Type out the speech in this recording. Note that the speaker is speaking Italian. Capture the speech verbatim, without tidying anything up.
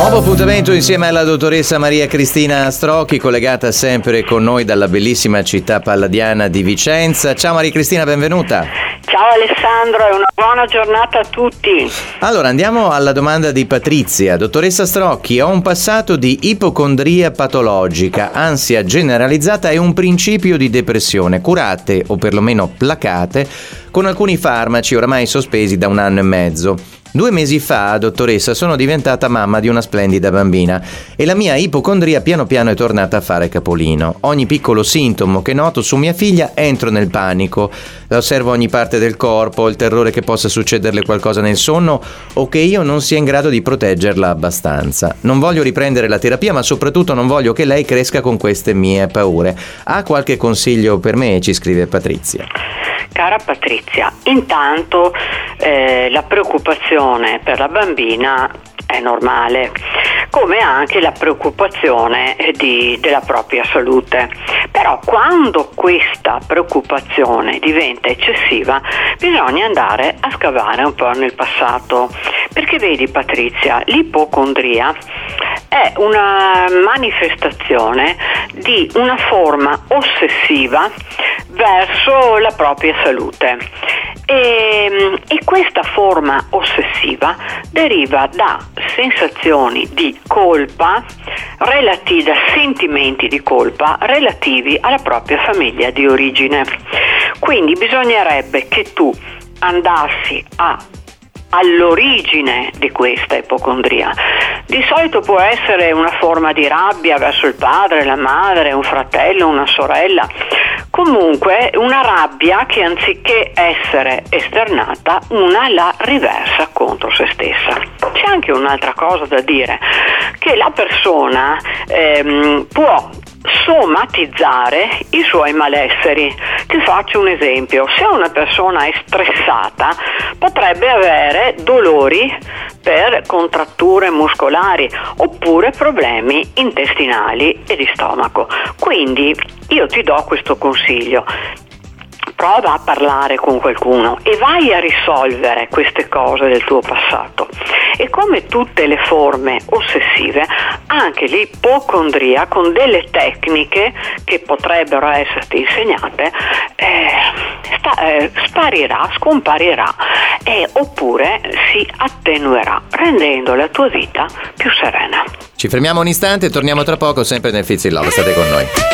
Nuovo appuntamento insieme alla dottoressa Maria Cristina Strocchi, collegata sempre con noi dalla bellissima città palladiana di Vicenza. Ciao Maria Cristina, benvenuta. Ciao Alessandro e una buona giornata a tutti. Allora andiamo alla domanda di Patrizia. Dottoressa Strocchi, ho un passato di ipocondria patologica, ansia generalizzata e un principio di depressione, curate o perlomeno placate con alcuni farmaci oramai sospesi da un anno e mezzo. Due mesi fa, dottoressa, sono diventata mamma di una splendida bambina e la mia ipocondria piano piano è tornata a fare capolino. Ogni piccolo sintomo che noto su mia figlia entro nel panico. La osservo ogni parte del corpo, il terrore che possa succederle qualcosa nel sonno o che io non sia in grado di proteggerla abbastanza. Non voglio riprendere la terapia, ma soprattutto non voglio che lei cresca con queste mie paure. Ha qualche consiglio per me? Ci scrive Patrizia. Cara Patrizia, intanto eh, la preoccupazione per la bambina è normale, come anche la preoccupazione di, della propria salute. Però quando questa preoccupazione diventa eccessiva bisogna andare a scavare un po' nel passato, perché vedi Patrizia, l'ipocondria è una manifestazione di una forma ossessiva verso la propria salute e, e questa forma ossessiva deriva da sensazioni di colpa relativi, da sentimenti di colpa relativi alla propria famiglia di origine. Quindi bisognerebbe che tu andassi a all'origine di questa ipocondria. Di solito può essere una forma di rabbia verso il padre, la madre, un fratello, una sorella. Comunque una rabbia che anziché essere esternata, una la riversa contro se stessa. C'è anche un'altra cosa da dire, che la persona ehm, può somatizzare i suoi malesseri. Ti faccio un esempio: se una persona è stressata potrebbe avere dolori per contratture muscolari oppure problemi intestinali e di stomaco. Quindi io ti do questo consiglio: prova a parlare con qualcuno e vai a risolvere queste cose del tuo passato. E come tutte le forme ossessive, anche l'ipocondria, con delle tecniche che potrebbero esserti insegnate, eh, sta, eh, sparirà, scomparirà eh, oppure si attenuerà, rendendo la tua vita più serena. Ci fermiamo un istante e torniamo tra poco, sempre nel Fizz in Love. State con noi.